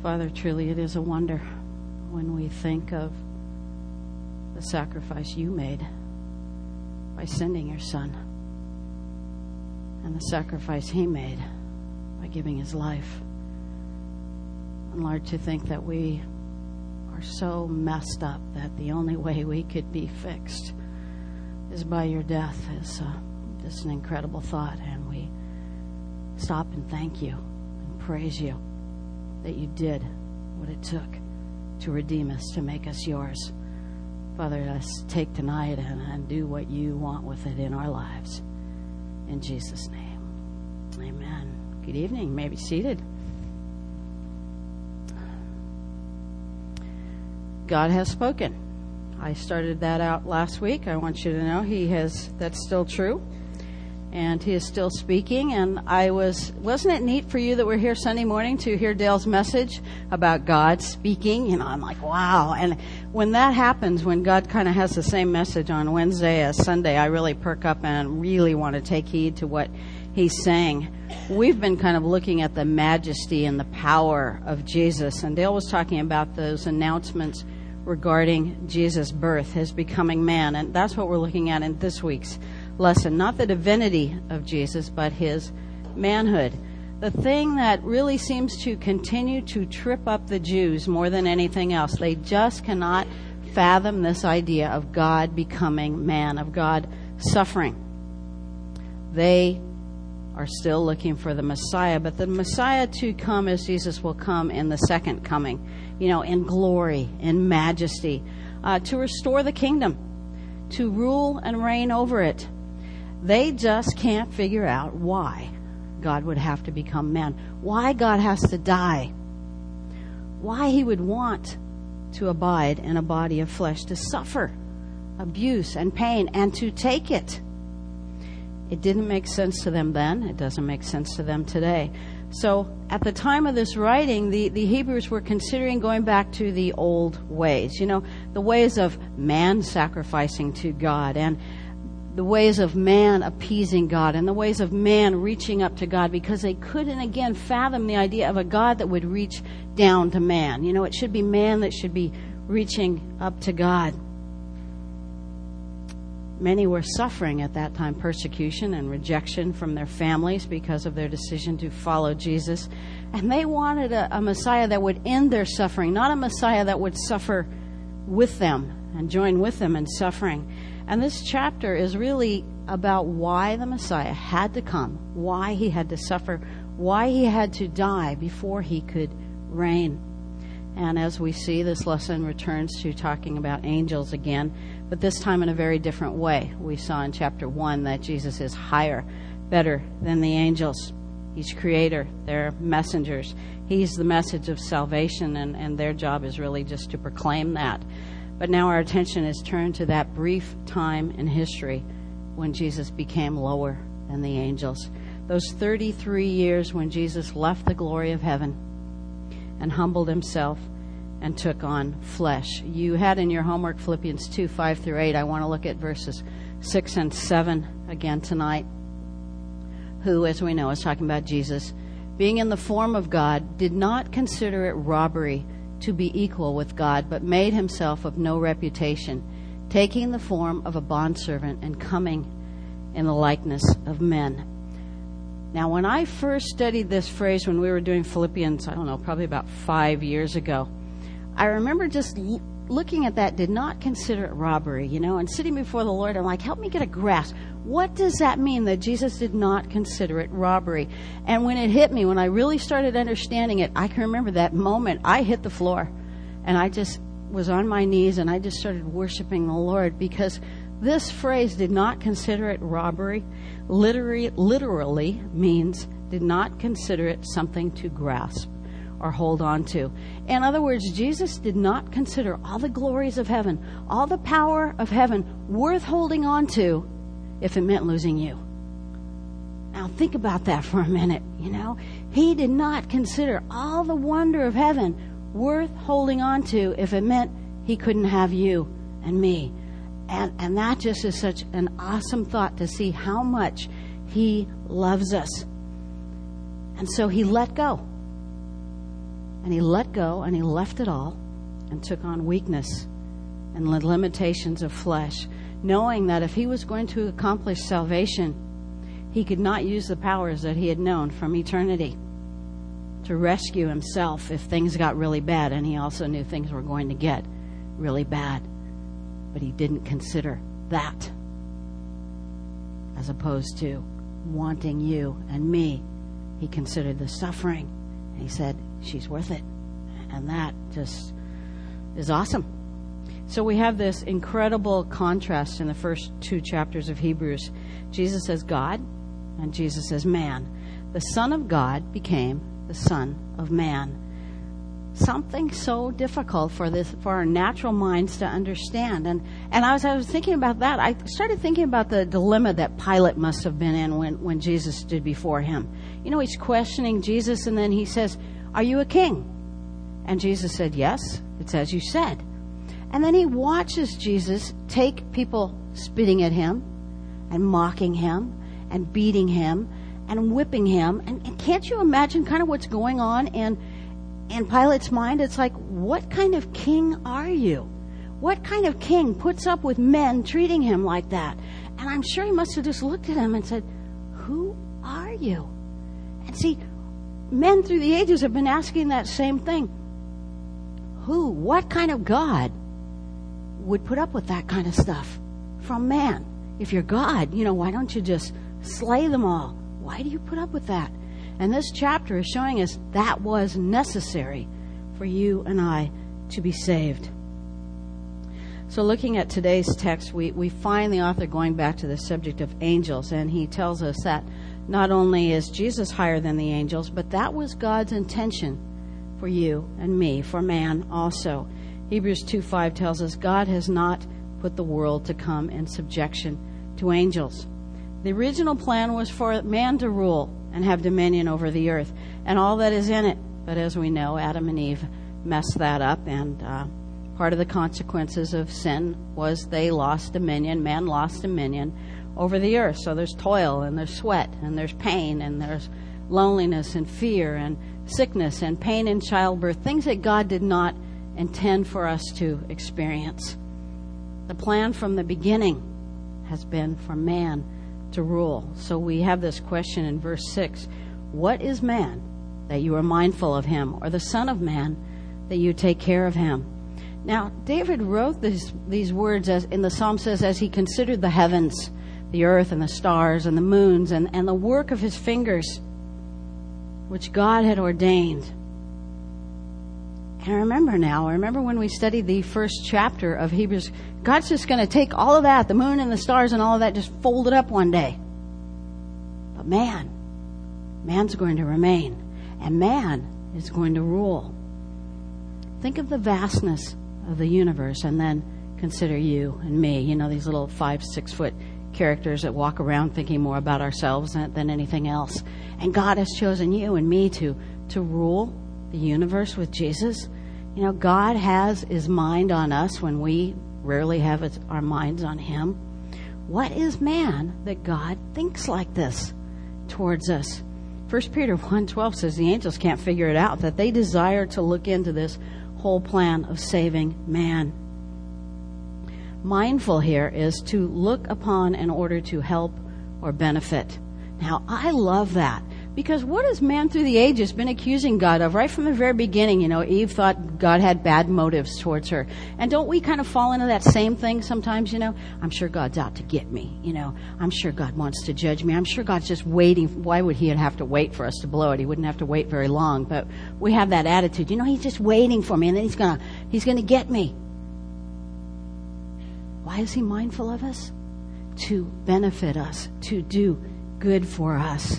Father, truly it is a wonder when we think of the sacrifice you made by sending your Son, and the sacrifice he made by giving his life. And Lord, to think that we are so messed up that the only way we could be fixed is by your death is just an incredible thought. And we stop and thank you and praise you that you did what it took to redeem us, to make us yours. Father, let's take tonight and do what you want with it in our lives. In Jesus' name, amen. Good evening. You may be seated. God has spoken. I started that out last week. I want you to know that's still true. And he is still speaking. And wasn't it neat for you that we're here Sunday morning to hear Dale's message about God speaking? You know, I'm like, wow. And when that happens, when God kind of has the same message on Wednesday as Sunday, I really perk up and really want to take heed to what he's saying. We've been kind of looking at the majesty and the power of Jesus. And Dale was talking about those announcements regarding Jesus' birth, his becoming man. And that's what we're looking at in this week's lesson. Not the divinity of Jesus, but his manhood. The thing that really seems to continue to trip up the Jews more than anything else. They just cannot fathom this idea of God becoming man, of God suffering. They are still looking for the Messiah, but the Messiah to come as Jesus will come in the second coming, in glory, in majesty, to restore the kingdom, to rule and reign over it. They just can't figure out why God would have to become man, why God has to die, why he would want to abide in a body of flesh, to suffer abuse and pain and to take it. It didn't make sense to them then. It doesn't make sense to them today. So at the time of this writing, the Hebrews were considering going back to the old ways, the ways of man sacrificing to God, and the ways of man appeasing God, and the ways of man reaching up to God, because they couldn't, again, fathom the idea of a God that would reach down to man. It should be man that should be reaching up to God. Many were suffering at that time persecution and rejection from their families because of their decision to follow Jesus. And they wanted a Messiah that would end their suffering, not a Messiah that would suffer with them and join with them in suffering. And this chapter is really about why the Messiah had to come, why he had to suffer, why he had to die before he could reign. And as we see, this lesson returns to talking about angels again, but this time in a very different way. We saw in chapter 1 that Jesus is higher, better than the angels. He's creator. They're messengers. He's the message of salvation, and their job is really just to proclaim that. But now our attention is turned to that brief time in history when Jesus became lower than the angels. Those 33 years when Jesus left the glory of heaven and humbled himself and took on flesh. You had in your homework Philippians 2, 5 through 8. I want to look at verses 6 and 7 again tonight. Who, as we know, is talking about Jesus, being in the form of God, did not consider it robbery to be equal with God, but made himself of no reputation, taking the form of a bondservant and coming in the likeness of men. Now, when I first studied this phrase when we were doing Philippians, probably about 5 years ago, I remember just looking at that, did not consider it robbery, and sitting before the Lord, I'm like, help me get a grasp. What does that mean that Jesus did not consider it robbery? And when it hit me, when I really started understanding it, I can remember that moment I hit the floor and I just was on my knees and I just started worshiping the Lord, because this phrase, did not consider it robbery, literally means did not consider it something to grasp or hold on to. In other words, Jesus did not consider all the glories of heaven, all the power of heaven worth holding on to if it meant losing you. Now think about that for a minute, He did not consider all the wonder of heaven worth holding on to if it meant he couldn't have you and me. And that just is such an awesome thought, to see how much he loves us. And so he let go. And he let go and he left it all and took on weakness and the limitations of flesh, knowing that if he was going to accomplish salvation, he could not use the powers that he had known from eternity to rescue himself if things got really bad. And he also knew things were going to get really bad. But he didn't consider that, as opposed to wanting you and me. He considered the suffering. And he said, she's worth it. And that just is awesome. So we have this incredible contrast in the first 2 chapters of Hebrews. Jesus as God and Jesus as man. The Son of God became the Son of Man. Something so difficult for our natural minds to understand. And as I was thinking about that, I started thinking about the dilemma that Pilate must have been in when Jesus stood before him. You know, he's questioning Jesus, and then he says, "Are you a king?" And Jesus said, "Yes, it's as you said." And then he watches Jesus take people spitting at him and mocking him and beating him and whipping him. And can't you imagine kind of what's going on in Pilate's mind? It's like, what kind of king are you? What kind of king puts up with men treating him like that? And I'm sure he must have just looked at him and said, "Who are you?" And see, men through the ages have been asking that same thing. What kind of God would put up with that kind of stuff from man? If you're God, why don't you just slay them all? Why do you put up with that? And this chapter is showing us that was necessary for you and I to be saved. So looking at today's text, we find the author going back to the subject of angels, and he tells us that not only is Jesus higher than the angels, but that was God's intention for you and me, for man also. Hebrews 2:5 tells us God has not put the world to come in subjection to angels. The original plan was for man to rule and have dominion over the earth and all that is in it. But as we know, Adam and Eve messed that up, and part of the consequences of sin was they lost dominion. Man lost dominion over the earth. So there's toil and there's sweat and there's pain and there's loneliness and fear and sickness and pain in childbirth, things that God did not intend for us to experience. The plan from the beginning has been for man to rule. So we have this question in verse 6. What is man that you are mindful of him, or the Son of Man that you take care of him? Now, David wrote these words, as in the Psalm says, as he considered the heavens, the earth and the stars and the moons and the work of his fingers, which God had ordained. And I remember when we studied the first chapter of Hebrews, God's just going to take all of that, the moon and the stars and all of that, just fold it up one day. But man's going to remain, and man is going to rule. Think of the vastness of the universe, and then consider you and me, these little 5-6 foot characters that walk around thinking more about ourselves than anything else. And God has chosen you and me to rule the universe with Jesus. God has his mind on us when we rarely have our minds on him. What is man that God thinks like this towards us? 1 Peter 1:12 says the angels can't figure it out, that they desire to look into this whole plan of saving man. Mindful here is to look upon in order to help or benefit. Now, I love that, because what has man through the ages been accusing God of? Right from the very beginning, Eve thought God had bad motives towards her. And don't we kind of fall into that same thing sometimes, I'm sure God's out to get me, I'm sure God wants to judge me. I'm sure God's just waiting. Why would he have to wait for us to blow it? He wouldn't have to wait very long. But we have that attitude, he's just waiting for me, and then he's gonna get me. Why is he mindful of us? To benefit us, to do good for us.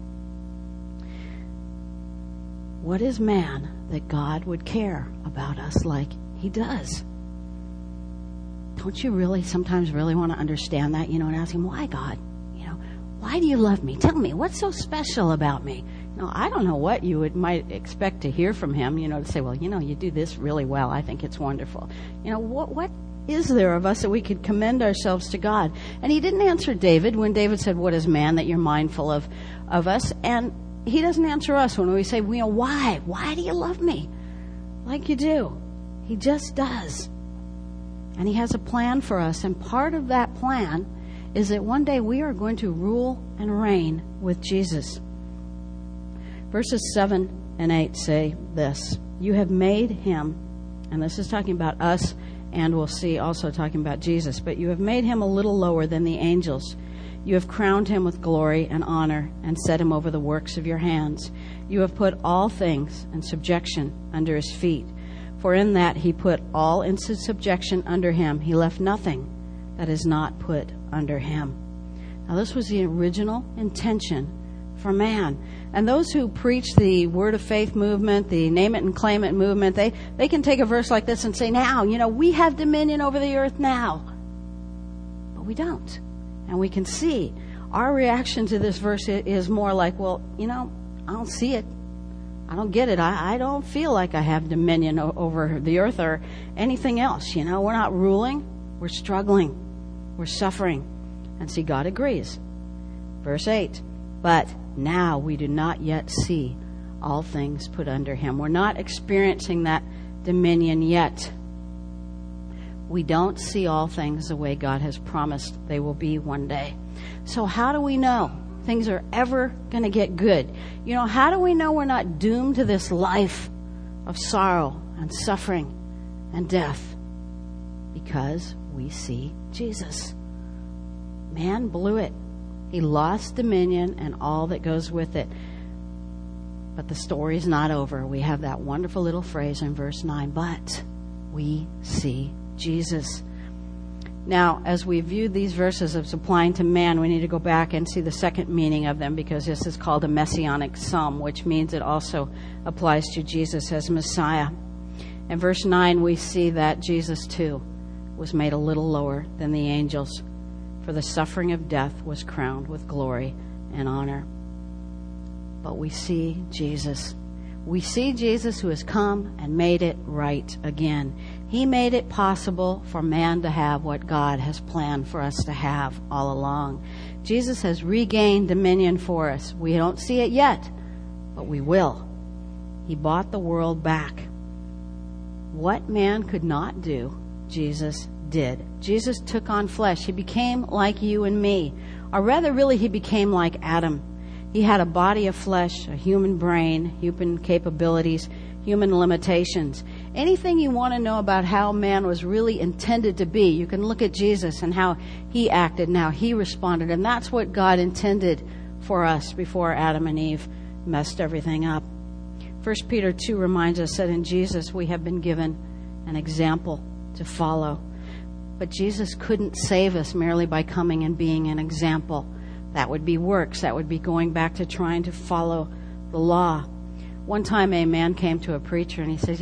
What is man that God would care about us like he does? Don't you really sometimes want to understand that, and ask him, why, God? Why do you love me? Tell me, what's so special about me? I don't know what you might expect to hear from him, to say, well, you do this really well. I think it's wonderful. What is there of us that we could commend ourselves to God? And he didn't answer David when David said, what is man that you're mindful of us? And he doesn't answer us when we say, why? Why do you love me? like you do. He just does. And He has a plan for us. And part of that plan is that one day we are going to rule and reign with Jesus. Verses 7 and 8 say this: you have made Him, and this is talking about us, and we'll see also talking about Jesus, but you have made Him a little lower than the angels. You have crowned Him with glory and honor and set Him over the works of your hands. You have put all things in subjection under His feet. For in that He put all into subjection under Him. He left nothing that is not put under Him. Now this was the original intention for man. And those who preach the Word of Faith movement, the Name It and Claim It movement, they can take a verse like this and say, now, we have dominion over the earth now. But we don't. And we can see our reaction to this verse is more like, well, I don't see it. I don't get it. I don't feel like I have dominion over the earth or anything else. We're not ruling. We're struggling. We're suffering. And see, God agrees. Verse 8, but now we do not yet see all things put under Him. We're not experiencing that dominion yet. We don't see all things the way God has promised they will be one day. So how do we know things are ever going to get good? How do we know we're not doomed to this life of sorrow and suffering and death? Because we see Jesus. Man blew it. He lost dominion and all that goes with it. But the story's not over. We have that wonderful little phrase in verse 9, but we see Jesus. Now, as we view these verses as applying to man, we need to go back and see the second meaning of them, because this is called a messianic psalm, which means it also applies to Jesus as Messiah. In verse 9, we see that Jesus too was made a little lower than the angels. For the suffering of death was crowned with glory and honor. But we see Jesus. We see Jesus who has come and made it right again. He made it possible for man to have what God has planned for us to have all along. Jesus has regained dominion for us. We don't see it yet, but we will. He bought the world back. What man could not do, Jesus did. Jesus took on flesh. He became like you and me. Or rather, really, He became like Adam. He had a body of flesh, a human brain, human capabilities, human limitations. Anything you want to know about how man was really intended to be, you can look at Jesus and how He acted and how He responded. And that's what God intended for us before Adam and Eve messed everything up. 1 Peter 2 reminds us that in Jesus we have been given an example to follow. But Jesus couldn't save us merely by coming and being an example. That would be works. That would be going back to trying to follow the law. One time a man came to a preacher and he says,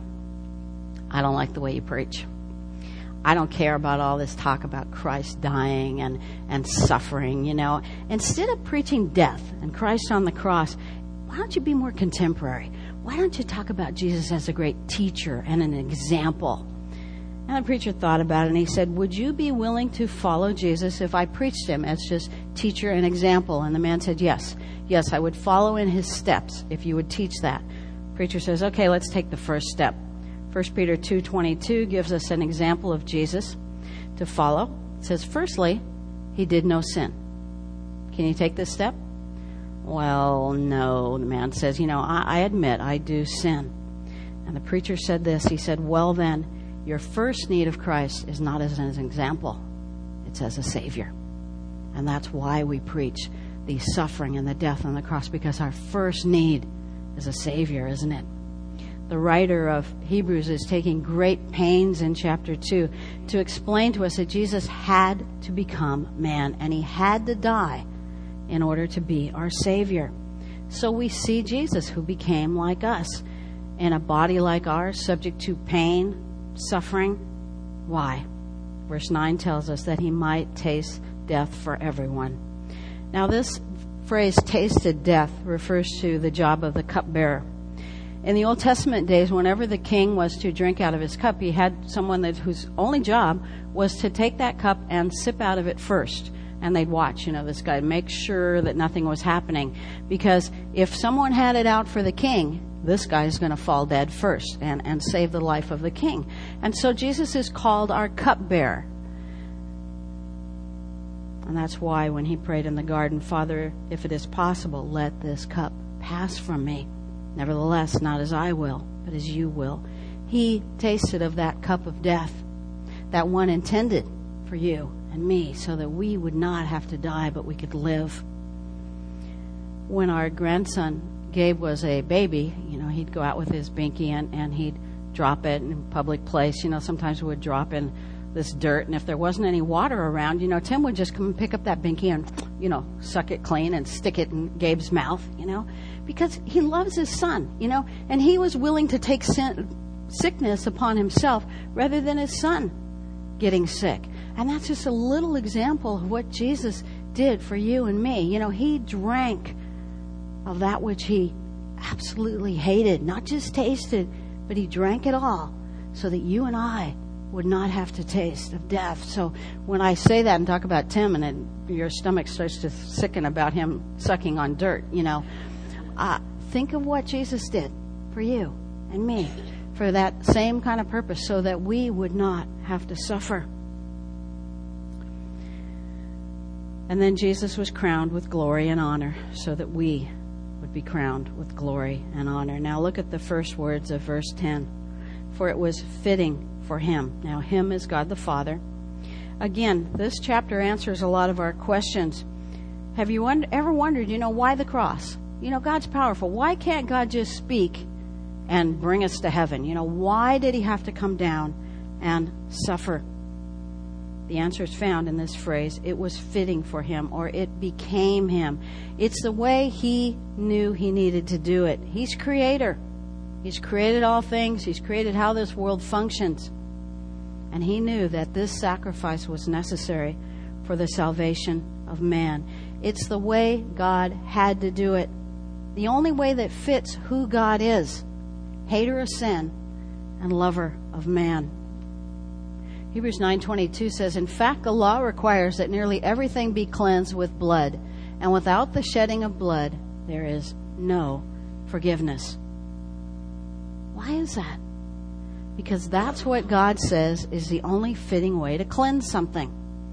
I don't like the way you preach. I don't care about all this talk about Christ dying and suffering, Instead of preaching death and Christ on the cross, why don't you be more contemporary? Why don't you talk about Jesus as a great teacher and an example? And the preacher thought about it and he said, would you be willing to follow Jesus if I preached Him as just teacher and example? And the man said, yes. Yes, I would follow in His steps if you would teach that. The preacher says, okay, let's take the first step. 1 Peter 2:22 gives us an example of Jesus to follow. It says, firstly, He did no sin. Can you take this step? Well, no, the man says, I admit I do sin. And the preacher said this, he said, well then, your first need of Christ is not as an example, it's as a Savior. And that's why we preach the suffering and the death on the cross, because our first need is a Savior, isn't it? The writer of Hebrews is taking great pains in chapter 2 to explain to us that Jesus had to become man, and He had to die in order to be our Savior. So we see Jesus, who became like us, in a body like ours, subject to pain, suffering. Why? Verse 9 tells us that He might taste death for everyone. Now this phrase, tasted death, refers to the job of the cupbearer. In the Old Testament days, whenever the king was to drink out of his cup, he had someone whose only job was to take that cup and sip out of it first. and they'd watch, this guy, make sure that nothing was happening. Because if someone had it out for the king, this guy is going to fall dead first and save the life of the king. And so Jesus is called our cupbearer. And that's why when he prayed in the garden, Father, if it is possible, let this cup pass from me. Nevertheless, not as I will, but as you will. He tasted of that cup of death, that one intended for you and me, so that we would not have to die, but we could live. When our grandson Gabe was a baby, he'd go out with his binky and he'd drop it in a public place. Sometimes we would drop in this dirt, and if there wasn't any water around, Tim would just come and pick up that binky and, suck it clean and stick it in Gabe's mouth, because he loves his son, and he was willing to take sickness upon himself rather than his son getting sick. And that's just a little example of what Jesus did for you and me. He drank of that which he absolutely hated, not just tasted, but he drank it all so that you and I would not have to taste of death. So when I say that and talk about Tim, and then your stomach starts to sicken about him sucking on dirt, think of what Jesus did for you and me, for that same kind of purpose, so that we would not have to suffer. And then Jesus was crowned with glory and honor, so that we would be crowned with glory and honor. Now look at the first words of verse 10. For it was fitting for him. Now him is God the Father. Again, this chapter answers a lot of our questions. Have you ever wondered, why the cross? God's powerful. Why can't God just speak and bring us to heaven? Why did he have to come down and suffer? The answer is found in this phrase, it was fitting for him, or it became him. It's the way he knew he needed to do it. He's creator. He's created all things. He's created how this world functions. And he knew that this sacrifice was necessary for the salvation of man. It's the way God had to do it. The only way that fits who God is. Hater of sin and lover of man. Hebrews 9:22 says, in fact, the law requires that nearly everything be cleansed with blood. And without the shedding of blood, there is no forgiveness. Why is that? Because that's what God says is the only fitting way to cleanse something.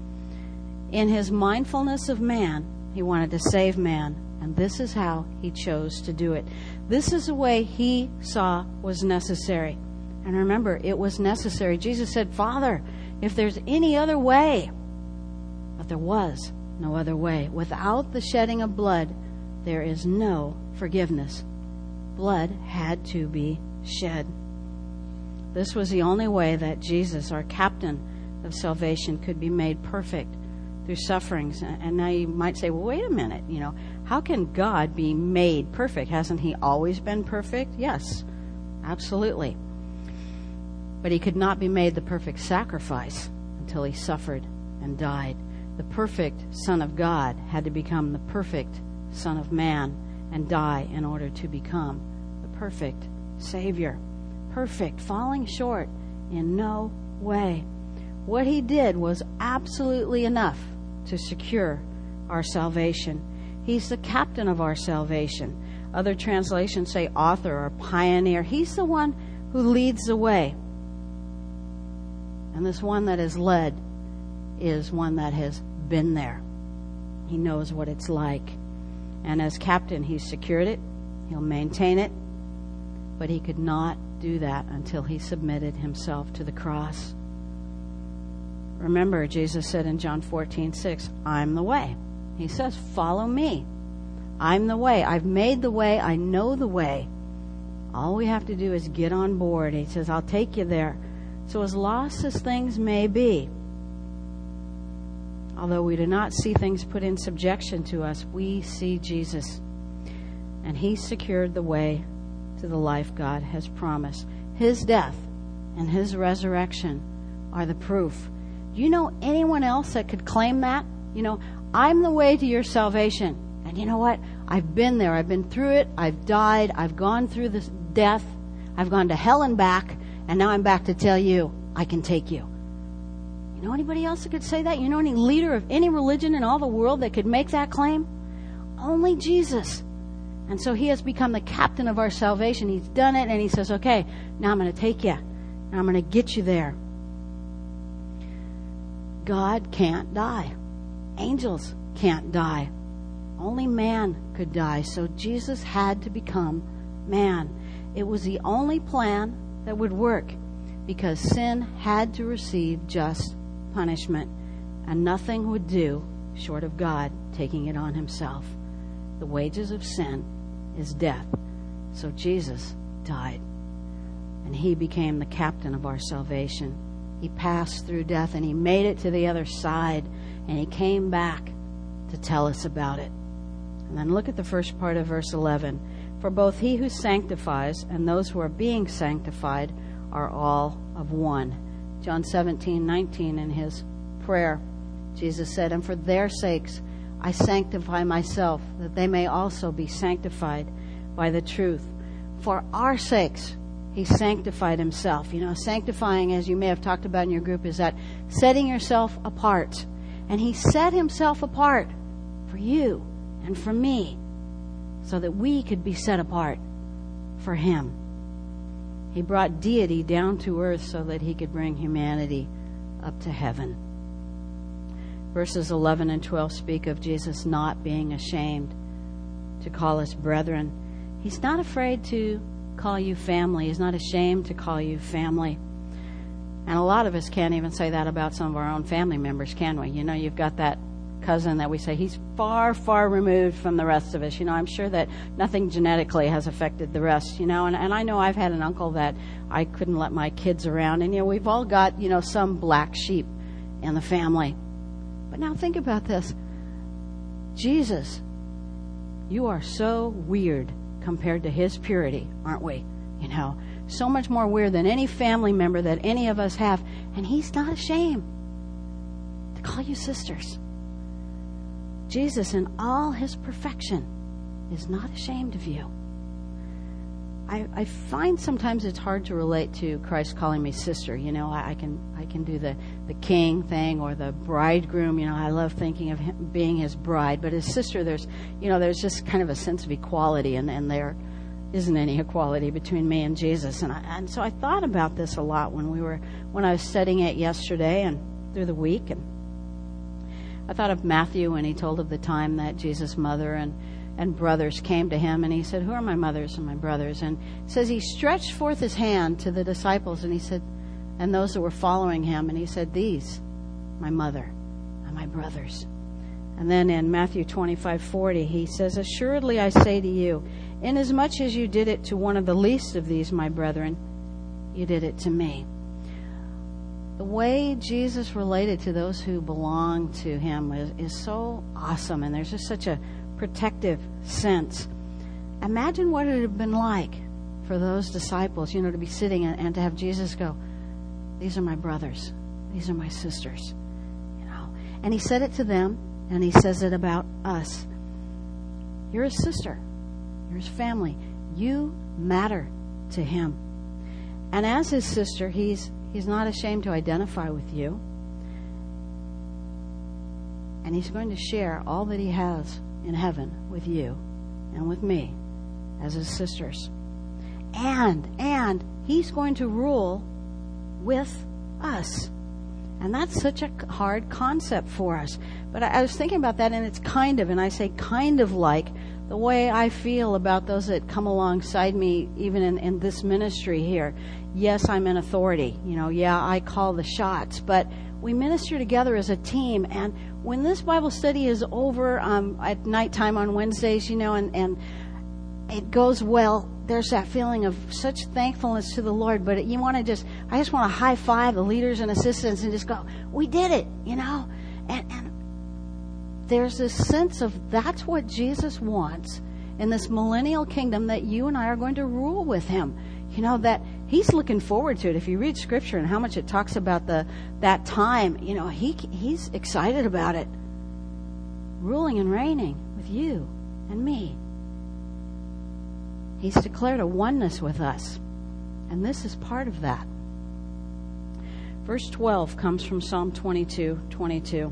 In his mindfulness of man, he wanted to save man, and this is how he chose to do it. This is the way he saw was necessary. And remember, it was necessary. Jesus said, Father, if there's any other way, but there was no other way. Without the shedding of blood, there is no forgiveness. Blood had to be shed. This was the only way that Jesus, our captain of salvation, could be made perfect through sufferings. And now you might say, well, wait a minute, how can God be made perfect? Hasn't he always been perfect? Yes, absolutely. But he could not be made the perfect sacrifice until he suffered and died. The perfect Son of God had to become the perfect Son of Man and die in order to become the perfect Savior. Perfect, falling short in no way. What he did was absolutely enough to secure our salvation. He's the captain of our salvation. Other translations say author or pioneer. He's the one who leads the way. And this one that is led is one that has been there. He knows what it's like. And as captain, he's secured it. He'll maintain it. But he could not do that until he submitted himself to the cross. Remember, Jesus said in John 14:6, I'm the way. He says, follow me. I'm the way. I've made the way. I know the way. All we have to do is get on board. He says, I'll take you there. So as lost as things may be, although we do not see things put in subjection to us, we see Jesus. And he secured the way to the life God has promised. His death and his resurrection are the proof. Do you know anyone else that could claim that? I'm the way to your salvation. And you know what? I've been there. I've been through it. I've died. I've gone through this death. I've gone to hell and back. And now I'm back to tell you, I can take you. You know anybody else that could say that? You know any leader of any religion in all the world that could make that claim? Only Jesus. And so he has become the captain of our salvation. He's done it, and he says, okay, now I'm going to take you, and I'm going to get you there. God can't die. Angels can't die. Only man could die. So Jesus had to become man. It was the only plan that would work, because sin had to receive just punishment, and nothing would do short of God taking it on himself. The wages of sin is death. So Jesus died, and he became the captain of our salvation. He passed through death, and he made it to the other side, and he came back to tell us about it. And then look at the first part of verse 11. For both he who sanctifies and those who are being sanctified are all of one. John 17:19 in his prayer, Jesus said, and for their sakes I sanctify myself, that they may also be sanctified by the truth. For our sakes, he sanctified himself. You know, sanctifying, as you may have talked about in your group, is that setting yourself apart. And he set himself apart for you and for me, so that we could be set apart for him. He brought deity down to earth so that he could bring humanity up to heaven. Verses 11 and 12 speak of Jesus not being ashamed to call us brethren. He's not afraid to call you family. He's not ashamed to call you family. And a lot of us can't even say that about some of our own family members, can we? You know, you've got that cousin that we say, he's far, far removed from the rest of us. You know, I'm sure that nothing genetically has affected the rest, you know. And I know I've had an uncle that I couldn't let my kids around. And, you know, we've all got, you know, some black sheep in the family. But now think about this. Jesus, you are so weird compared to his purity, aren't we? You know, so much more weird than any family member that any of us have. And he's not ashamed to call you sisters. Jesus, in all his perfection, is not ashamed of you. I find sometimes it's hard to relate to Christ calling me sister. You know, I can do the king thing or the bridegroom. You know, I love thinking of him being his bride. But his sister, there's just kind of a sense of equality, and there isn't any equality between me and Jesus. And so I thought about this a lot when I was studying it yesterday and through the week. And I thought of Matthew when he told of the time that Jesus' mother and brothers came to him, and he said, who are my mothers and my brothers? And it says he stretched forth his hand to the disciples, and he said, and those that were following him, and he said, these, my mother and my brothers. And then in Matthew 25:40, he says, assuredly I say to you, inasmuch as you did it to one of the least of these, my brethren, you did it to me. The way Jesus related to those who belong to him is so awesome, and there's just such a protective sense. Imagine what it would have been like for those disciples, you know, to be sitting and to have Jesus go, these are my brothers, these are my sisters, you know. And he said it to them, and he says it about us. You're his sister, you're his family, you matter to him. And as his sister, he's not ashamed to identify with you, and he's going to share all that he has in heaven with you and with me as his sisters. And he's going to rule with us. And that's such a hard concept for us. But I was thinking about that, and it's and I say kind of like the way I feel about those that come alongside me, even in this ministry here. Yes, I'm in authority. You know, yeah, I call the shots, but we minister together as a team. And when this Bible study is over at nighttime on Wednesdays, you know, and it goes well, there's that feeling of such thankfulness to the Lord. But I just want to high five the leaders and assistants and just go, we did it, you know. And there's this sense of that's what Jesus wants in this millennial kingdom, that you and I are going to rule with him. You know, that he's looking forward to it. If you read Scripture and how much it talks about that time, you know, he's excited about it. Ruling and reigning with you and me. He's declared a oneness with us. And this is part of that. Verse 12 comes from Psalm 22:22.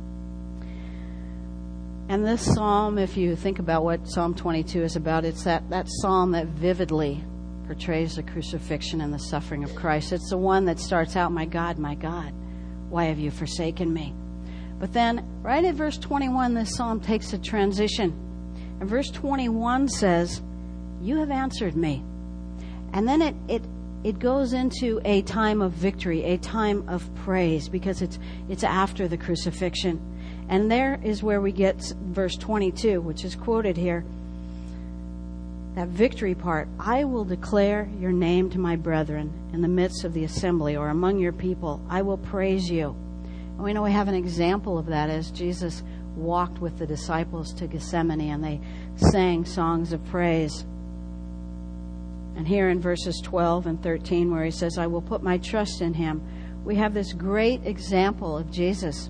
And this psalm, if you think about what Psalm 22 is about, it's that psalm that vividly portrays the crucifixion and the suffering of Christ. It's the one that starts out, my God, why have you forsaken me? But then, right at verse 21, this psalm takes a transition. And verse 21 says, you have answered me. And then it goes into a time of victory, a time of praise, because it's after the crucifixion. And there is where we get verse 22, which is quoted here. That victory part, I will declare your name to my brethren in the midst of the assembly or among your people. I will praise you. And we know we have an example of that as Jesus walked with the disciples to Gethsemane and they sang songs of praise. And here in verses 12 and 13 where he says, I will put my trust in him, we have this great example of Jesus,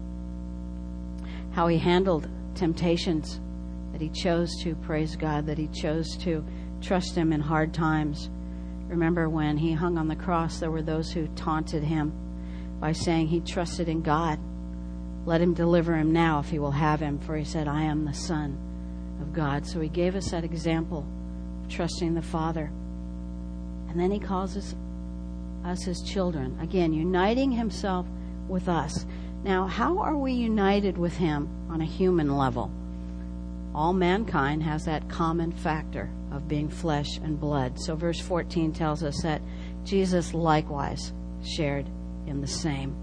how he handled temptations, that he chose to praise God, that he chose to trust him in hard times. Remember when he hung on the cross, there were those who taunted him by saying he trusted in God. Let him deliver him now if he will have him, for he said, I am the Son of God. So he gave us that example of trusting the Father. And then he calls us his children, again, uniting himself with us. Now, how are we united with him on a human level? All mankind has that common factor of being flesh and blood. So verse 14 tells us that Jesus likewise shared in the same.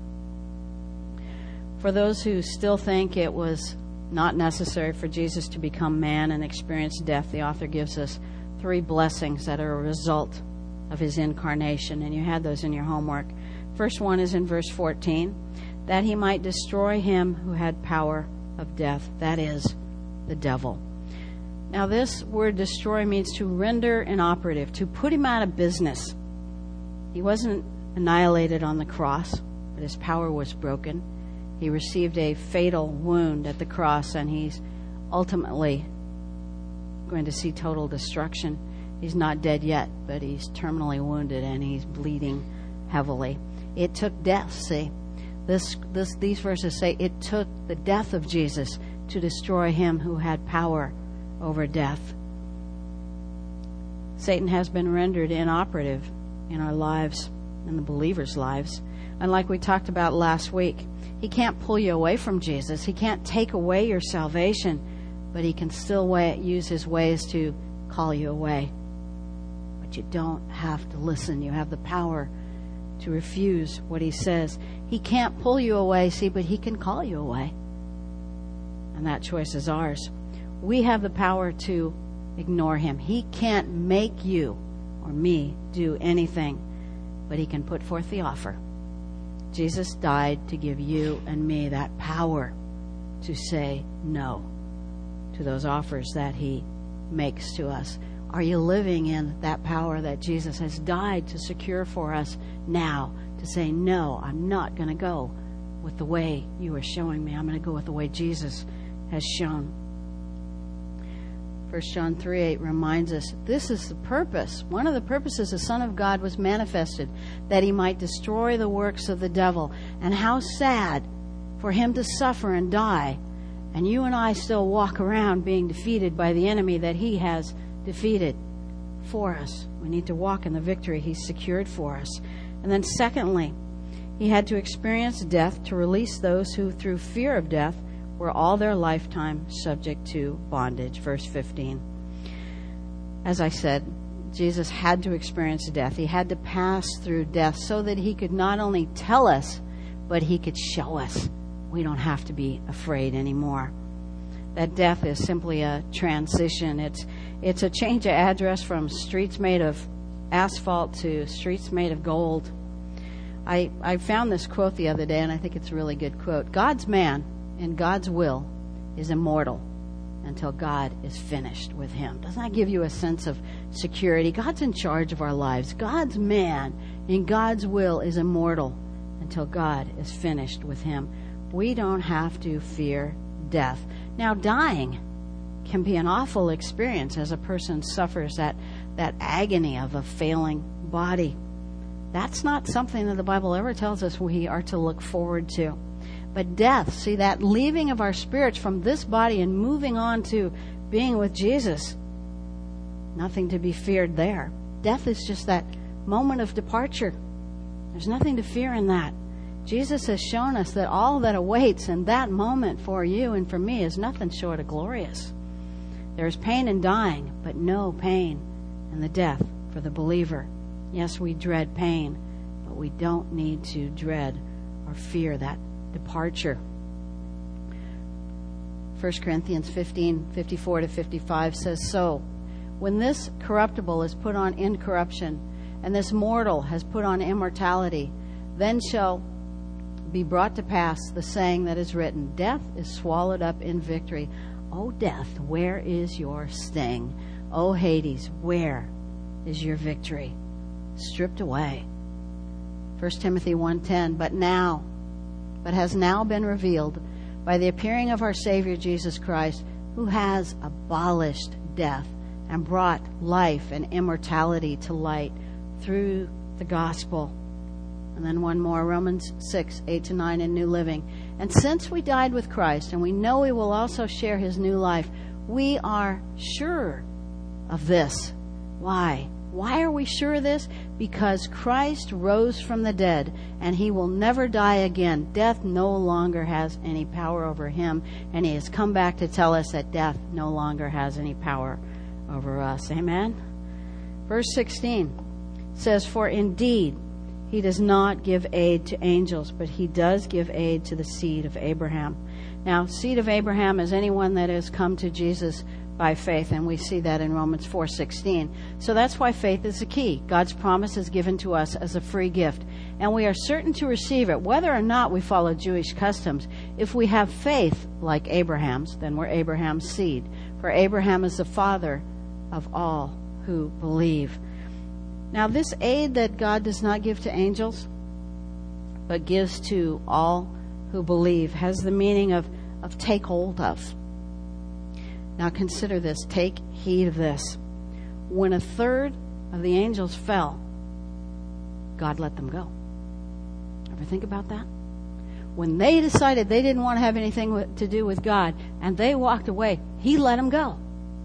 For those who still think it was not necessary for Jesus to become man and experience death, the author gives us 3 blessings that are a result of his incarnation. And you had those in your homework. First one is in verse 14, that he might destroy him who had power of death, that is, the devil. Now this word destroy means to render inoperative, to put him out of business. He wasn't annihilated on the cross, but his power was broken. He received a fatal wound at the cross, and he's ultimately going to see total destruction. He's not dead yet, but he's terminally wounded and he's bleeding heavily. It took death, see. These verses say it took the death of Jesus to destroy him who had power over death. Satan has been rendered inoperative in our lives, in the believers' lives. And like we talked about last week, he can't pull you away from Jesus. He can't take away your salvation, but he can still use his ways to call you away. But you don't have to listen. You have the power to refuse what he says. He can't pull you away, see, but he can call you away. And that choice is ours. We have the power to ignore him. He can't make you or me do anything, but he can put forth the offer. Jesus died to give you and me that power to say no to those offers that he makes to us. Are you living in that power that Jesus has died to secure for us now? To say, no, I'm not going to go with the way you are showing me. I'm going to go with the way Jesus has shown. 1 John 3:8 reminds us this is the purpose. One of the purposes the Son of God was manifested, that he might destroy the works of the devil. And how sad for him to suffer and die, and you and I still walk around being defeated by the enemy that he has defeated for us. We need to walk in the victory he's secured for us. And then secondly, he had to experience death to release those who, through fear of death, were all their lifetime subject to bondage. Verse 15. As I said, Jesus had to experience death. He had to pass through death so that he could not only tell us, but he could show us. We don't have to be afraid anymore. That death is simply a transition. It's a change of address from streets made of asphalt to streets made of gold. I found this quote the other day, and I think it's a really good quote. God's man in God's will is immortal until God is finished with him. Doesn't that give you a sense of security? God's in charge of our lives. God's man in God's will is immortal until God is finished with him. We don't have to fear death. Now, dying can be an awful experience as a person suffers that agony of a failing body. That's not something that the Bible ever tells us we are to look forward to. But death, see, that leaving of our spirits from this body and moving on to being with Jesus, nothing to be feared there. Death is just that moment of departure. There's nothing to fear in that. Jesus has shown us that all that awaits in that moment for you and for me is nothing short of glorious. There's pain in dying, but no pain in the death for the believer. Yes, we dread pain, but we don't need to dread or fear that departure. 1 Corinthians 15:54-55 says, "So, when this corruptible is put on incorruption, and this mortal has put on immortality, then shall be brought to pass the saying that is written, Death is swallowed up in victory. O death, where is your sting? O Hades, where is your victory?" Stripped away. 1 Timothy 1:10, but has now been revealed by the appearing of our Savior Jesus Christ, who has abolished death and brought life and immortality to light through the gospel. And then one more, Romans 6:8-9 in New Living. "And since we died with Christ, and we know we will also share his new life, we are sure of this." Why? Why are we sure of this? Because Christ rose from the dead, and he will never die again. Death no longer has any power over him, and he has come back to tell us that death no longer has any power over us. Amen? Verse 16 says, "For indeed, he does not give aid to angels, but he does give aid to the seed of Abraham." Now, seed of Abraham is anyone that has come to Jesus by faith, and we see that in Romans 4:16. So that's why faith is the key. God's promise is given to us as a free gift, and we are certain to receive it, whether or not we follow Jewish customs. If we have faith like Abraham's, then we're Abraham's seed. For Abraham is the father of all who believe. Now, this aid that God does not give to angels, but gives to all who believe, has the meaning of take hold of. Now consider this. Take heed of this. When a third of the angels fell, God let them go. Ever think about that? When they decided they didn't want to have anything to do with God and they walked away, he let them go.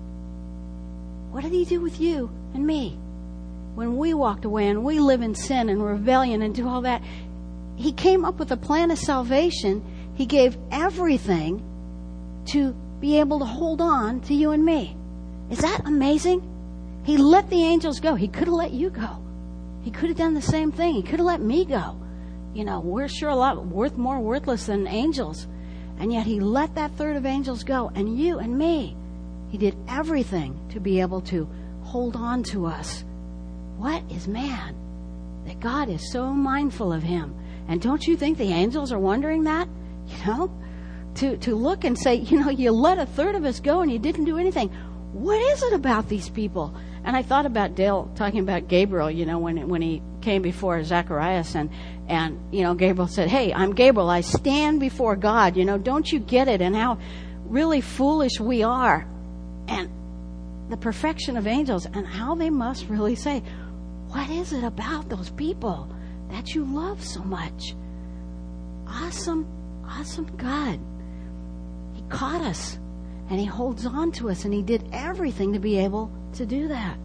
What did he do with you and me? When we walked away and we live in sin and rebellion and do all that, he came up with a plan of salvation. He gave everything to be able to hold on to you and me. Is that amazing? He let the angels go. He could have let you go. He could have done the same thing. He could have let me go. You know, we're sure a lot more worthless than angels. And yet he let that third of angels go. And you and me, he did everything to be able to hold on to us. What is man? That God is so mindful of him. And don't you think the angels are wondering that? You know? To look and say, you know, you let a third of us go and you didn't do anything. What is it about these people? And I thought about Dale talking about Gabriel, you know, when he came before Zacharias and you know, Gabriel said, "Hey, I'm Gabriel. I stand before God. You know, don't you get it?" And how really foolish we are. And the perfection of angels and how they must really say, what is it about those people that you love so much? Awesome God. He caught us and he holds on to us and he did everything to be able to do that.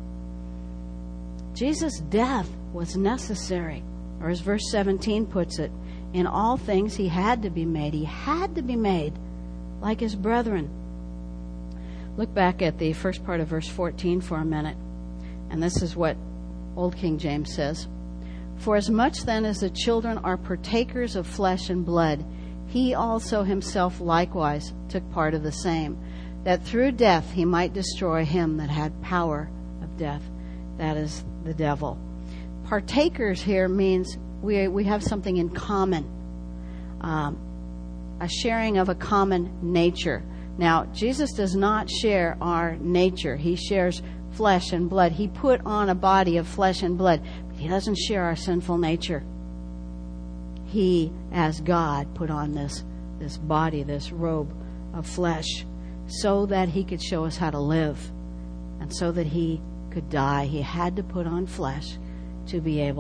Jesus' death was necessary, or as verse 17 puts it, in all things he had to be made. He had to be made like his brethren. Look back at the first part of verse 14 for a minute. And this is what Old King James says. "For as much then as the children are partakers of flesh and blood, he also himself likewise took part of the same, that through death he might destroy him that had power of death." That is the devil. Partakers here means we have something in common, a sharing of a common nature. Now, Jesus does not share our nature. He shares flesh and blood. He put on a body of flesh and blood, but he doesn't share our sinful nature. He, as God, put on this body, this robe of flesh, so that he could show us how to live and so that he could die. He had to put on flesh to be able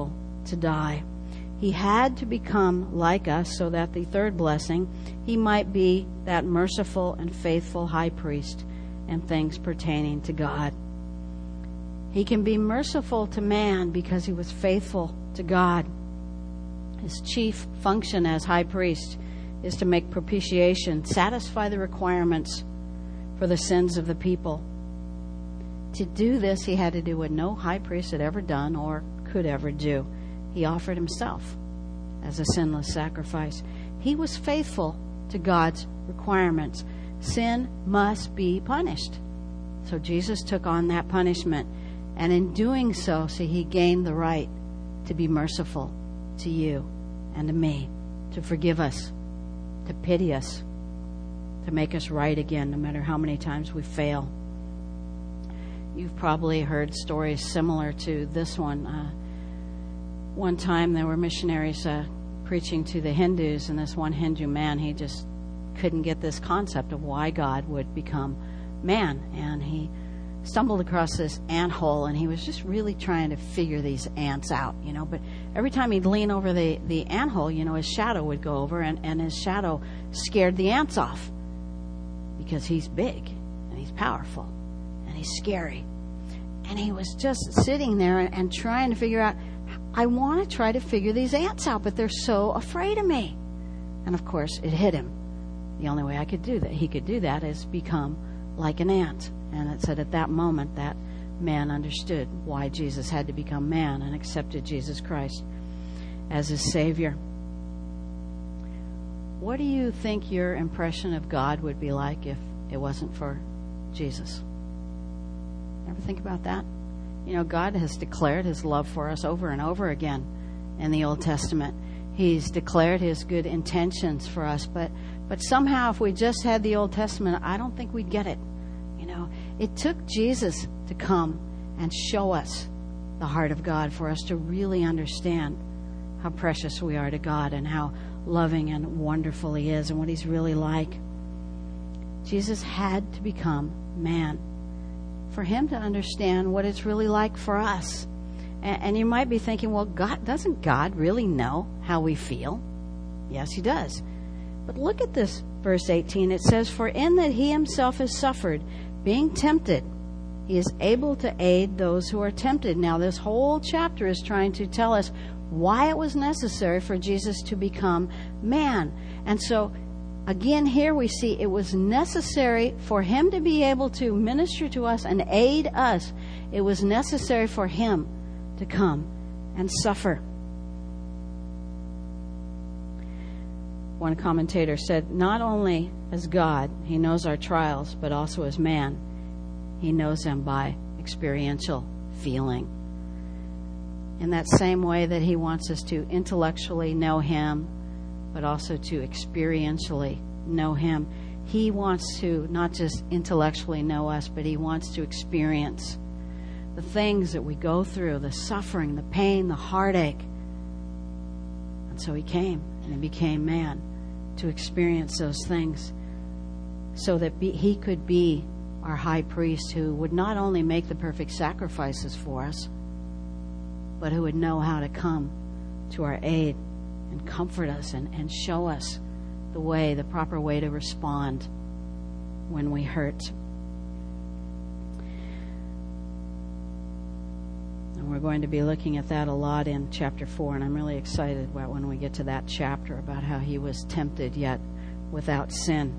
to die. He had to become like us so that the third blessing, he might be that merciful and faithful high priest in things pertaining to God. He can be merciful to man because he was faithful to God. His chief function as high priest is to make propitiation, satisfy the requirements for the sins of the people. To do this, he had to do what no high priest had ever done or could ever do. He offered himself as a sinless sacrifice. He was faithful to God's requirements. Sin must be punished. So Jesus took on that punishment. And in doing so, he gained the right to be merciful to you and to me, to forgive us, to pity us, to make us right again, no matter how many times we fail. You've probably heard stories similar to this one. One time there were missionaries preaching to the Hindus, and this one Hindu man, he just couldn't get this concept of why God would become man. And he stumbled across this ant hole, and he was just really trying to figure these ants out, But every time he'd lean over the ant hole, his shadow would go over, and his shadow scared the ants off because he's big, and he's powerful, and he's scary. And he was just sitting there and trying to figure out, I want to try to figure these ants out, but they're so afraid of me. And of course, it hit him. The only way he could do that is become like an ant. And it said at that moment that man understood why Jesus had to become man and accepted Jesus Christ as his Savior. What do you think your impression of God would be like if it wasn't for Jesus? Ever think about that? God has declared his love for us over and over again in the Old Testament. He's declared his good intentions for us, but somehow if we just had the Old Testament, I don't think we'd get it. It took Jesus to come and show us the heart of God for us to really understand how precious we are to God and how loving and wonderful he is and what he's really like. Jesus had to become man for him to understand what it's really like for us. And you might be thinking, well, doesn't God really know how we feel? Yes, he does. But look at this, verse 18. It says, for in that he himself has suffered, being tempted, he is able to aid those who are tempted. Now, this whole chapter is trying to tell us why it was necessary for Jesus to become man. And so, again, here we see it was necessary for him to be able to minister to us and aid us. It was necessary for him to come and suffer. One commentator said, not only as God, he knows our trials, but also as man, he knows them by experiential feeling. In that same way that he wants us to intellectually know him, but also to experientially know him, he wants to not just intellectually know us, but he wants to experience the things that we go through, the suffering, the pain, the heartache. And so he came and he became man to experience those things so that he could be our high priest who would not only make the perfect sacrifices for us, but who would know how to come to our aid and comfort us and show us the proper way to respond when we hurt. And we're going to be looking at that a lot in chapter 4, and I'm really excited about when we get to that chapter about how he was tempted yet without sin.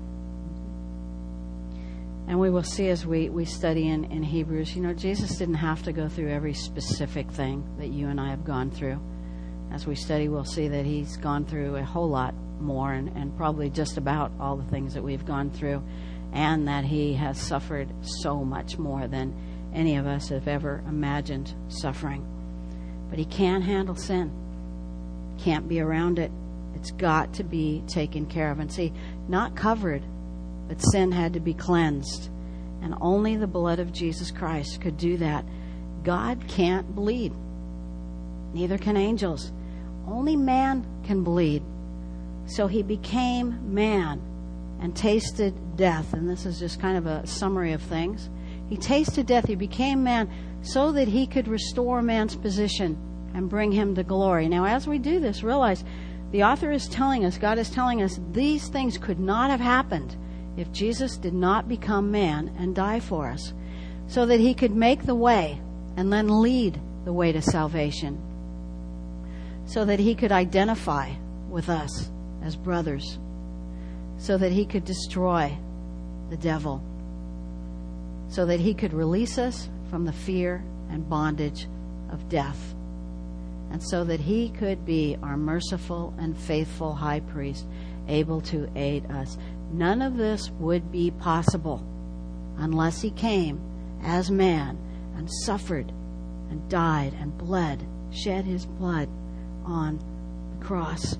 And we will see as we study in Hebrews, Jesus didn't have to go through every specific thing that you and I have gone through. As we study, we'll see that he's gone through a whole lot more and probably just about all the things that we've gone through, and that he has suffered so much more than any of us have ever imagined suffering. But he can't handle sin. Can't be around it. It's got to be taken care of. And see, not covered, but sin had to be cleansed. And only the blood of Jesus Christ could do that. God can't bleed. Neither can angels. Only man can bleed. So he became man and tasted death. And this is just kind of a summary of things. He tasted death. He became man so that he could restore man's position and bring him to glory. Now, as we do this, realize the author is telling us, God is telling us, these things could not have happened if Jesus did not become man and die for us, so that he could make the way and then lead the way to salvation, so that he could identify with us as brothers, so that he could destroy the devil, so that he could release us from the fear and bondage of death, and so that he could be our merciful and faithful high priest, able to aid us. None of this would be possible unless he came as man and suffered and died and bled, shed his blood on the cross.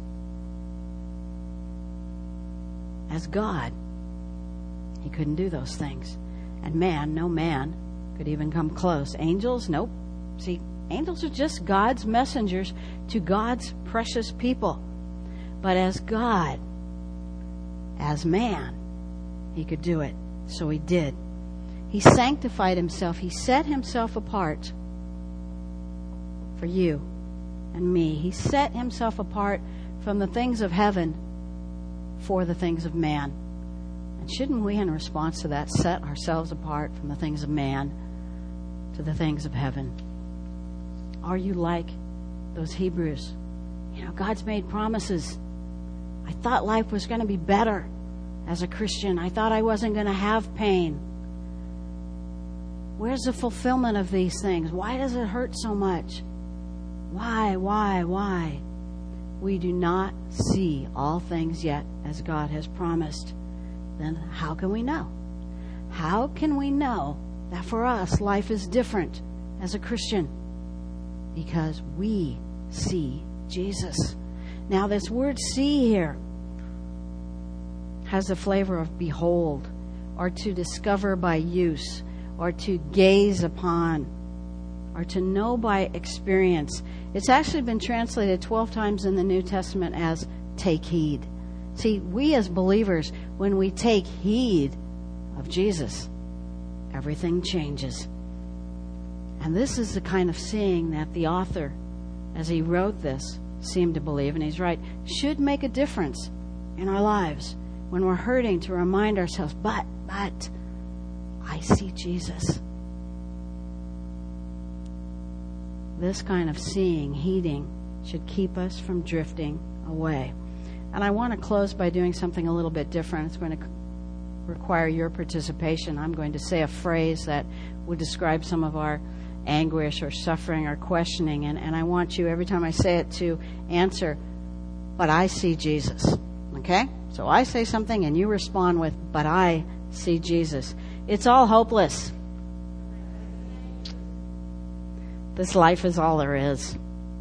As God, he couldn't do those things. And man, no man could even come close. Angels, nope. See, angels are just God's messengers to God's precious people. But as God, as man, he could do it. So he did. He sanctified himself. He set himself apart for you and me. He set himself apart from the things of heaven for the things of man. And shouldn't we, in response to that, set ourselves apart from the things of man to the things of heaven? Are you like those Hebrews? You know, God's made promises. I thought life was going to be better as a Christian. I thought I wasn't going to have pain. Where's the fulfillment of these things? Why does it hurt so much? Why? We do not see all things yet as God has promised. Then how can we know? How can we know that for us life is different as a Christian? Because we see Jesus. Now this word see here has the flavor of behold, or to discover by use, or to gaze upon, or to know by experience. It's actually been translated 12 times in the New Testament as take heed. See, we as believers, when we take heed of Jesus, everything changes. And this is the kind of seeing that the author, as he wrote this, seemed to believe, and he's right, should make a difference in our lives when we're hurting, to remind ourselves, but I see Jesus. This kind of seeing, heeding, should keep us from drifting away. And I want to close by doing something a little bit different. It's going to require your participation. I'm going to say a phrase that would describe some of our anguish or suffering or questioning. And I want you, every time I say it, to answer, but I see Jesus. Okay? So I say something and you respond with, but I see Jesus. It's all hopeless. This life is all there is.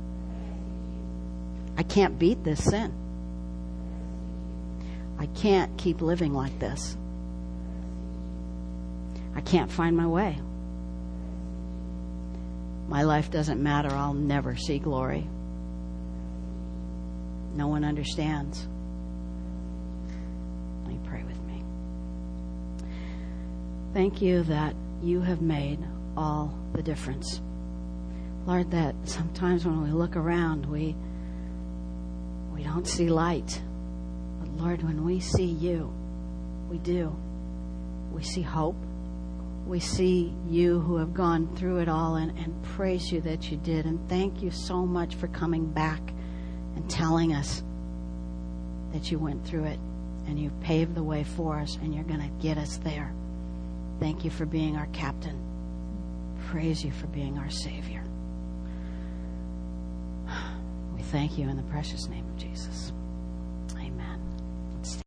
I can't beat this sin. I can't keep living like this. I can't find my way. My life doesn't matter. I'll never see glory. No one understands. Let me pray with me. Thank you that you have made all the difference. Lord, that sometimes when we look around, we don't see light. But Lord, when we see you, we do. We see hope. We see you who have gone through it all, and praise you that you did. And thank you so much for coming back and telling us that you went through it and you paved the way for us and you're going to get us there. Thank you for being our captain. Praise you for being our Savior. We thank you in the precious name of Jesus.